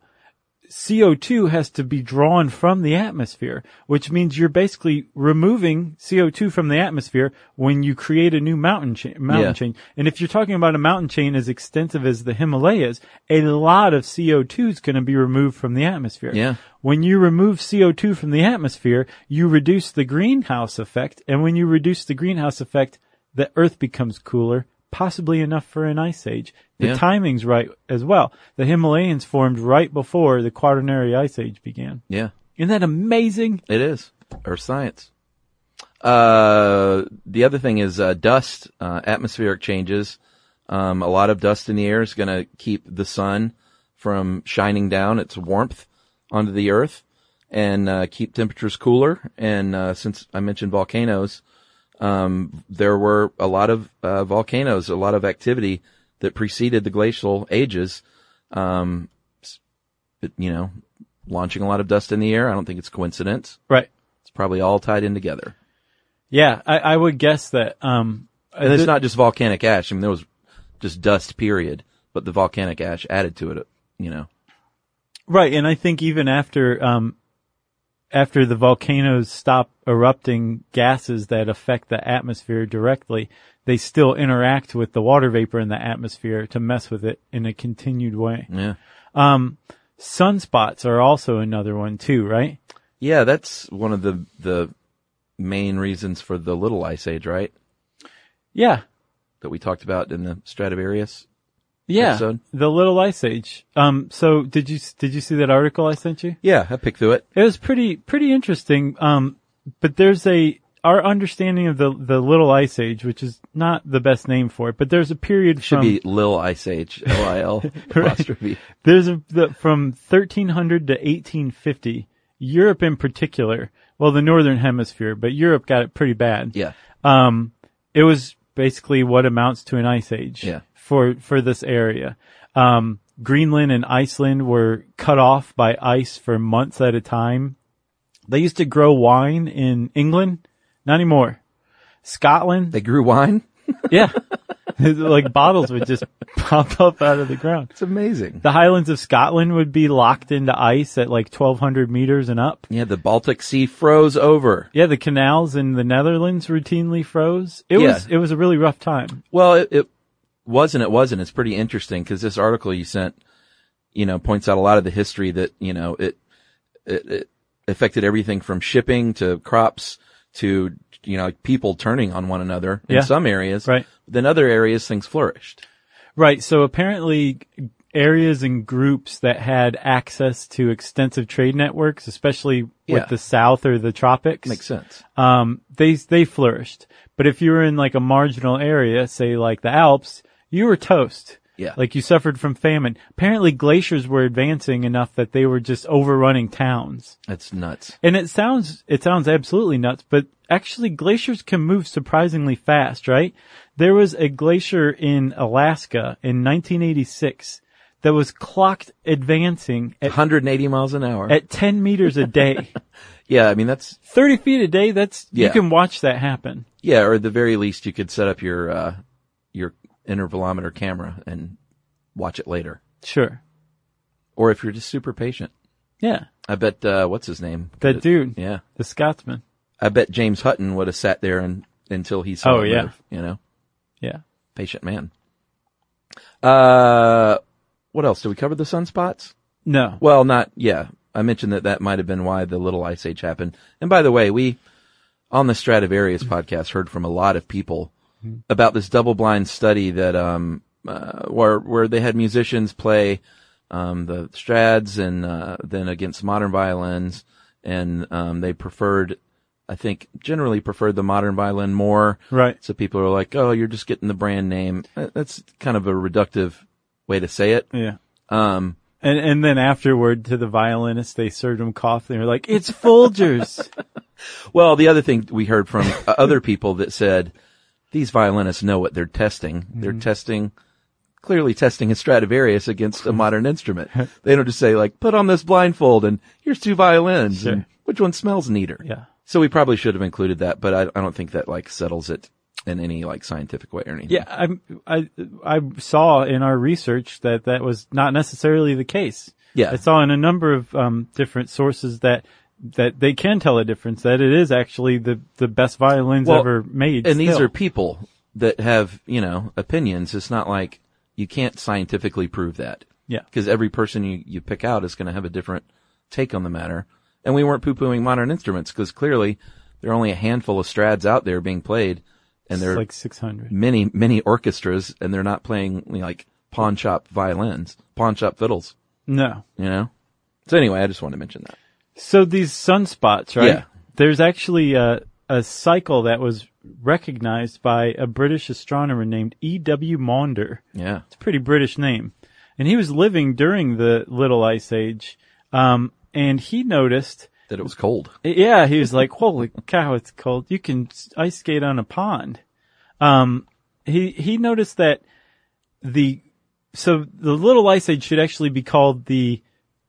C O two has to be drawn from the atmosphere, which means you're basically removing C O two from the atmosphere when you create a new mountain chain, mountain
Yeah.
chain. And if you're talking about a mountain chain as extensive as the Himalayas, a lot of C O two is going to be removed from the atmosphere.
Yeah.
When you remove C O two from the atmosphere, you reduce the greenhouse effect. And when you reduce the greenhouse effect, the Earth becomes cooler, possibly enough for an ice age. The
Yeah.
timing's right as well. The Himalayas formed right before the Quaternary Ice Age began.
Yeah.
Isn't that amazing?
It is. Earth science. Uh, the other thing is, uh, dust, uh, atmospheric changes. Um, a lot of dust in the air is going to keep the sun from shining down its warmth onto the earth and, uh, keep temperatures cooler. And, uh, since I mentioned volcanoes, um, there were a lot of, uh, volcanoes, a lot of activity that preceded the glacial ages. Um, but, you know, launching a lot of dust in the air. I don't think it's coincidence.
Right.
It's probably all tied in together.
Yeah, I, I would guess that. Um,
And it's
th-
not just volcanic ash. I mean, there was just dust, period. But the volcanic ash added to it, you know.
Right, and I think even after um, after the volcanoes stop erupting gases that affect the atmosphere directly, they still interact with the water vapor in the atmosphere to mess with it in a continued way.
Yeah.
Um, sunspots are also another one too, right?
Yeah, that's one of the the main reasons for the Little Ice Age, right?
Yeah.
That we talked about in the Stradivarius
Yeah,
episode.
the Little Ice Age. Um, so did you did you see that article I sent you?
Yeah, I picked through it.
It was pretty pretty interesting. Um, but there's a our understanding of the the Little Ice Age, which is not the best name for it, but there's a period
Should
from
be Lil Ice Age, L I L apostrophe.
There's a the, from thirteen hundred to eighteen fifty, Europe in particular. Well, the northern hemisphere, but Europe got it pretty bad.
Yeah.
Um, it was basically what amounts to an ice age.
Yeah.
For for this area. Um, Greenland and Iceland were cut off by ice for months at a time. They used to grow wine in England. Not anymore. Scotland.
They grew wine?
Yeah. Like bottles would just pop up out of the ground.
It's amazing.
The Highlands of Scotland would be locked into ice at like twelve hundred meters and up.
Yeah, the Baltic Sea froze over.
Yeah, the canals in the Netherlands routinely froze. It
Yeah.
was it was a really rough time.
Well, it, it wasn't, it wasn't. It's pretty interesting because this article you sent, you know, points out a lot of the history that, you know, it, it, it affected everything from shipping to crops to, you know, like people turning on one another in
Yeah.
some areas.
Right.
Then other areas, things flourished.
Right. So apparently areas and groups that had access to extensive trade networks, especially
Yeah.
with the South or the tropics.
Makes sense.
Um, they, they flourished. But if you were in like a marginal area, say like the Alps, you were toast.
Yeah.
Like you suffered from famine. Apparently glaciers were advancing enough that they were just overrunning towns.
That's nuts.
And it sounds, it sounds absolutely nuts, but actually glaciers can move surprisingly fast, right? There was a glacier in Alaska in nineteen eighty-six that was clocked advancing at
one hundred eighty miles an hour.
at ten meters a day.
Yeah, I mean, that's,
thirty feet a day, that's, you
Yeah.
can watch that happen.
yeah, or at the very least you could set up your, uh, your intervalometer camera and watch it later.
Sure.
Or if you're just super patient.
Yeah.
I bet, uh, what's his name?
That dude.
Yeah.
The Scotsman.
I bet James Hutton would have sat there and, until he saw
Oh,
it
yeah.
move, you know?
Yeah.
Patient man. Uh, what else? Did we cover the sunspots?
No.
Well, not, yeah. I mentioned that that might have been why the Little Ice Age happened. And by the way, we, on the Stradivarius podcast, heard from a lot of people about this double-blind study that, um, uh, where, where they had musicians play, um, the Strads and, uh, then against modern violins. And, um, they preferred, I think, generally preferred the modern violin more.
Right.
So people are like, oh, you're just getting the brand name. That's kind of a reductive way to say it.
Yeah.
Um,
And and then afterward to the violinist, they served him coffee. They were like, "It's Folgers."
Well, the other thing we heard from other people that said these violinists know what they're testing. Mm-hmm. They're testing, clearly testing a Stradivarius against a modern instrument. They don't just say like, "Put on this blindfold and here's two violins.
Sure.
And which one smells neater?"
Yeah.
So we probably should have included that, but I, I don't think that like settles it in any like scientific way or anything.
Yeah, I I I saw in our research that that was not necessarily the case.
Yeah.
I saw in a number of um different sources that that they can tell a difference, that it is actually the the best violins
Well,
ever made.
And these
still.
are people that have, you know, opinions. It's not like you can't scientifically prove that.
Yeah.
Because every person you, you pick out is going to have a different take on the matter. And we weren't poo-pooing modern instruments because clearly there are only a handful of Strads out there being played. And
It's
there are
like six hundred.
many, many orchestras, and they're not playing you know, like pawn shop violins, pawn shop fiddles.
No.
You know? So anyway, I just wanted to mention that.
So these sunspots, right?
Yeah.
There's actually a, a cycle that was recognized by a British astronomer named E W Maunder.
Yeah.
It's a pretty British name. And he was living during the Little Ice Age. Um, and he noticed
that it was cold.
Yeah. He was like, holy cow, it's cold. You can ice skate on a pond. Um, he, he noticed that the, so the Little Ice Age should actually be called the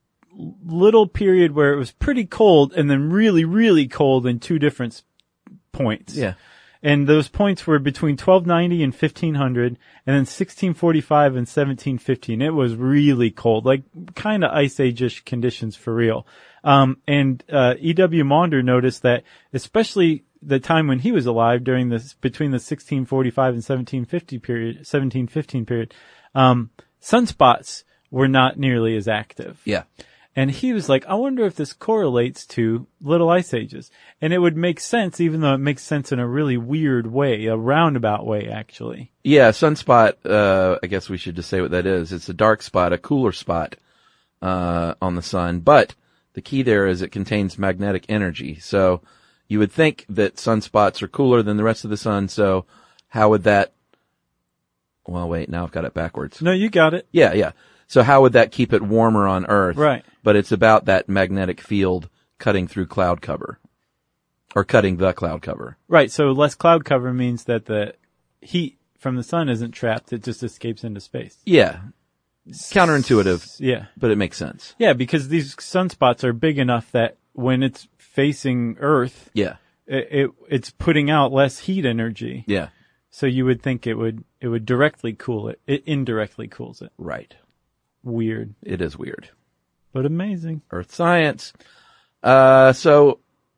little period where it was pretty cold and then really, really cold in two different points.
Yeah.
And those points were between twelve ninety and fifteen hundred and then sixteen forty-five and seventeen fifteen. It was really cold, like kind of ice age-ish conditions for real. Um, and, uh, E W Maunder noticed that especially the time when he was alive during this, between the sixteen forty-five and seventeen fifty period, seventeen fifteen period, um, sunspots were not nearly as active.
Yeah.
And he was like, I wonder if this correlates to little ice ages. And it would make sense, even though it makes sense in a really weird way, a roundabout way, actually.
Yeah, sunspot, uh, I guess we should just say what that is. It's a dark spot, a cooler spot, uh, on the sun. But the key there is it contains magnetic energy. So you would think that sunspots are cooler than the rest of the sun, so how would that, well, wait, now I've got it backwards.
No, you got it.
Yeah, yeah. So how would that keep it warmer on Earth?
Right.
But it's about that magnetic field cutting through cloud cover. Or cutting the cloud cover.
Right, so less cloud cover means that the heat from the sun isn't trapped, it just escapes into space.
Yeah. Counterintuitive.
Yeah.
But it makes sense.
Yeah, because these sunspots are big enough that when it's facing Earth,
yeah,
it, it it's putting out less heat energy.
Yeah.
So you would think it would it would directly cool it. It indirectly cools it.
Right.
Weird.
It is weird.
But amazing.
Earth science. Uh, so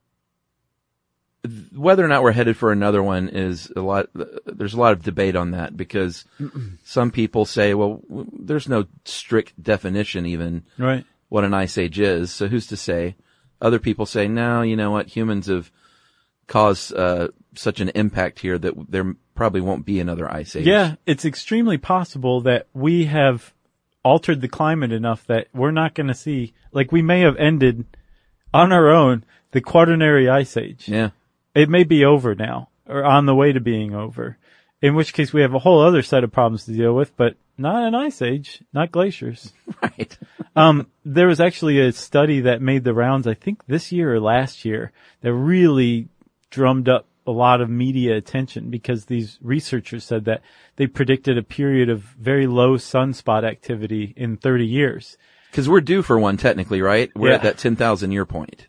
whether or not we're headed for another one is a lot, there's a lot of debate on that because Mm-mm. some people say, well, there's no strict definition even
right.
what an ice age is. So who's to say? Other people say, no, you know what? Humans have caused, uh, such an impact here that there probably won't be another ice age.
Yeah. It's extremely possible that we have altered the climate enough that we're not going to see, like we may have ended on our own the Quaternary Ice Age.
Yeah.
It may be over now, or on the way to being over, in which case we have a whole other set of problems to deal with, but not an ice age, not glaciers.
Right.
um, there was actually a study that made the rounds, I think this year or last year, that really drummed up a lot of media attention because these researchers said that they predicted a period of very low sunspot activity in thirty years.
Because we're due for one technically, right? We're
Yeah.
at that ten thousand year point.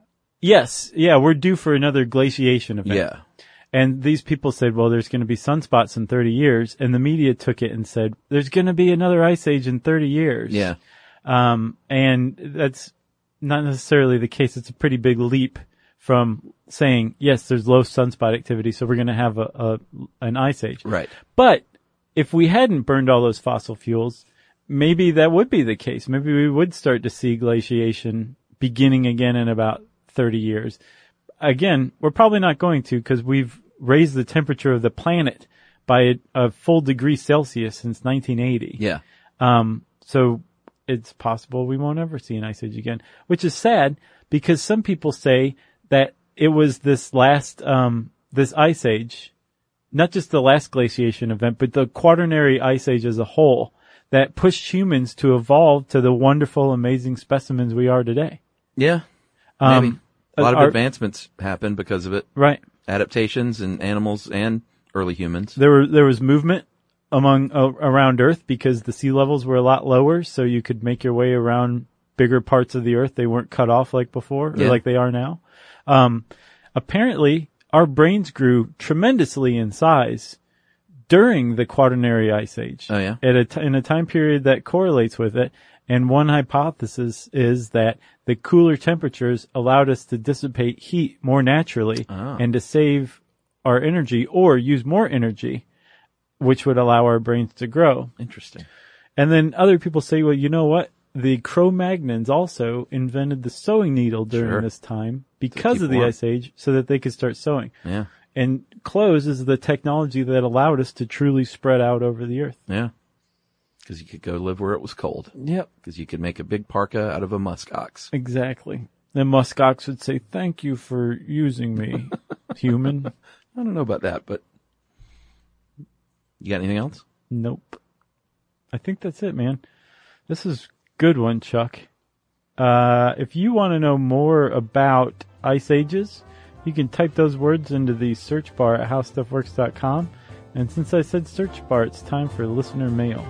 Yes. Yeah, we're due for another glaciation event.
Yeah.
And these people said, well, there's going to be sunspots in thirty years. And the media took it and said, there's going to be another ice age in thirty years.
Yeah.
Um, and that's not necessarily the case. It's a pretty big leap from saying, yes, there's low sunspot activity, so we're going to have a, a an ice age.
Right.
But if we hadn't burned all those fossil fuels, maybe that would be the case. Maybe we would start to see glaciation beginning again in about thirty years. Again, we're probably not going to because we've raised the temperature of the planet by a, a full degree Celsius since nineteen eighty.
Yeah.
Um, so it's possible we won't ever see an ice age again, which is sad because some people say that it was this last, um, this ice age, not just the last glaciation event, but the Quaternary Ice Age as a whole that pushed humans to evolve to the wonderful, amazing specimens we are today.
Yeah. Maybe.
Um,
a lot of
our-
advancements happened because of it.
Right.
Adaptations in animals and early humans.
There were, there was movement among, uh, around Earth because the sea levels were a lot lower, so you could make your way around bigger parts of the Earth. They weren't cut off like before,
Yeah.
or like they are now. Um, apparently our brains grew tremendously in size during the Quaternary Ice Age.
Oh, yeah?
At a t- in a time period that correlates with it. And one hypothesis is that the cooler temperatures allowed us to dissipate heat more naturally
Oh.
and to save our energy or use more energy, which would allow our brains to grow.
Interesting.
And then other people say, well, you know what? The Cro-Magnons also invented the sewing needle during
Sure.
this time because
keep
of the
warm.
Ice Age so that they could start sewing.
Yeah.
And clothes is the technology that allowed us to truly spread out over the earth.
Yeah. Because you could go live where it was cold.
Yep.
Because you could make a big parka out of a muskox.
Exactly. Then muskox would say, thank you for using me, human.
I don't know about that, but you got anything else?
Nope. I think that's it, man. This is a good one, Chuck. Uh, if you want to know more about ice ages, you can type those words into the search bar at how stuff works dot com. And since I said search bar, it's time for listener mail.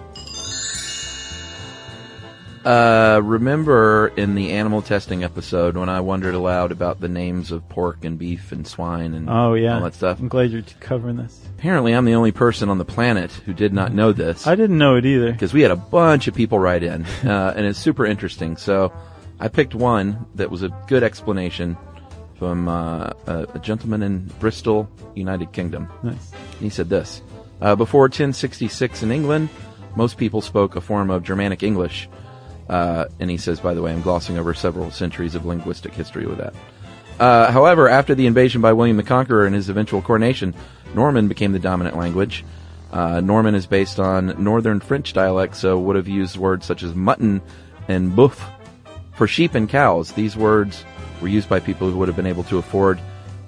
Uh, remember in the animal testing episode when I wondered aloud about the names of pork and beef and swine and
Oh, yeah.
all that stuff?
I'm glad you're covering this.
Apparently I'm the only person on the planet who did not know this.
I didn't know it either.
Because we had a bunch of people write in, uh, and it's super interesting. So I picked one that was a good explanation from uh, a, a gentleman in Bristol, United Kingdom.
Nice.
And he said this. Uh, before ten sixty-six in England, most people spoke a form of Germanic English. Uh, and he says, by the way, I'm glossing over several centuries of linguistic history with that. Uh, however, after the invasion by William the Conqueror and his eventual coronation, Norman became the dominant language. Uh, Norman is based on Northern French dialect, so would have used words such as mutton and boeuf for sheep and cows. These words were used by people who would have been able to afford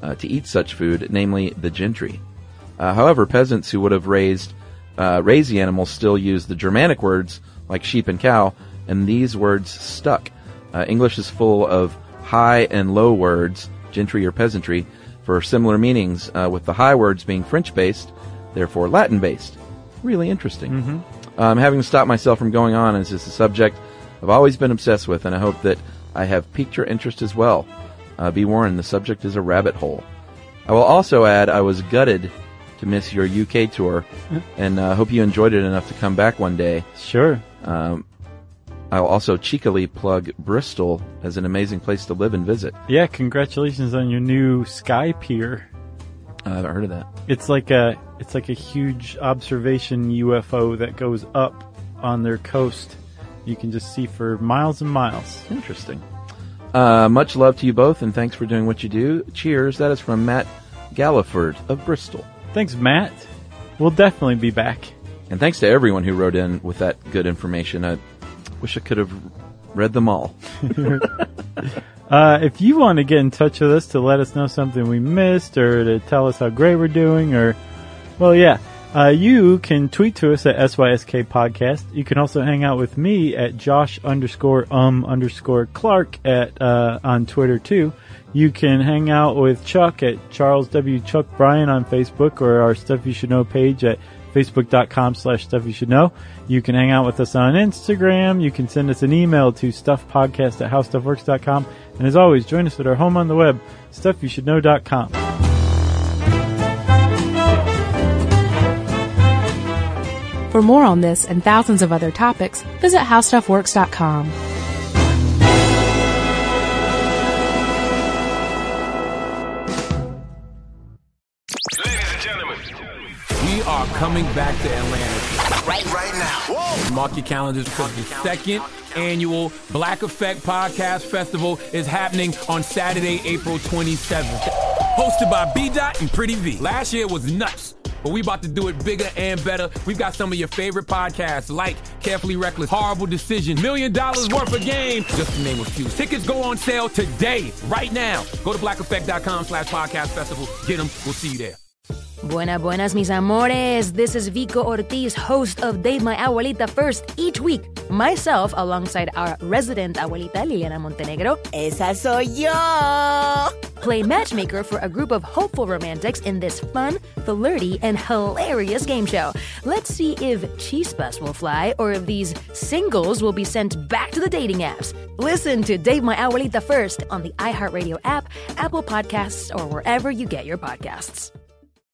uh, to eat such food, namely the gentry. Uh, however, peasants who would have raised uh, raised the animals still used the Germanic words like sheep and cow, and these words stuck. Uh, English is full of high and low words, gentry or peasantry, for similar meanings, uh, with the high words being French-based, therefore Latin-based. Really interesting.
Mm-hmm.
Um, having to stop myself from going on, as this is a subject I've always been obsessed with, and I hope that I have piqued your interest as well. Uh, be warned, the subject is a rabbit hole. I will also add I was gutted to miss your U K tour, and I uh, hope you enjoyed it enough to come back one day.
Sure.
Um, I'll also cheekily plug Bristol as an amazing place to live and visit.
Yeah, congratulations on your new Sky Pier.
I haven't heard of that.
It's like a it's like a huge observation U F O that goes up on their coast. You can just see for miles and miles.
Interesting. Uh, much love to you both, and thanks for doing what you do. Cheers. That is from Matt Galliford of Bristol.
Thanks, Matt. We'll definitely be back.
And thanks to everyone who wrote in with that good information. I wish I could have read them all.
uh, if you want to get in touch with us to let us know something we missed or to tell us how great we're doing or, well, yeah, uh, you can tweet to us at S Y S K Podcast. You can also hang out with me at Josh underscore um underscore Clark at, uh, on Twitter too. You can hang out with Chuck at Charles W. Chuck Bryan on Facebook or our Stuff You Should Know page at facebook.com slash stuff you should know. You can hang out with us on Instagram. You can send us an email to stuffpodcast at howstuffworks dot com. And as always, join us at our home on the web, stuff you should know dot com.
For more on this and thousands of other topics, visit how stuff works dot com.
We are coming back to Atlanta. Right, right now. Whoa. Mark your calendars because the second annual Black Effect Podcast Festival is happening on Saturday, April twenty-seventh. Hosted by B-Dot and Pretty V. Last year was nuts, but we about to do it bigger and better. We've got some of your favorite podcasts like Carefully Reckless, Horrible Decision, Million Dollars Worth of Game, just to name a few. Tickets go on sale today, right now. Go to black effect dot com slash podcast festival. Get them. We'll see you there.
Buenas, buenas, mis amores. This is Vico Ortiz, host of Date My Abuelita First, each week. Myself, alongside our resident abuelita, Liliana Montenegro. Esa soy yo! Play matchmaker for a group of hopeful romantics in this fun, flirty, and hilarious game show. Let's see if chispas will fly or if these singles will be sent back to the dating apps. Listen to Date My Abuelita First on the iHeartRadio app, Apple Podcasts, or wherever you get your podcasts.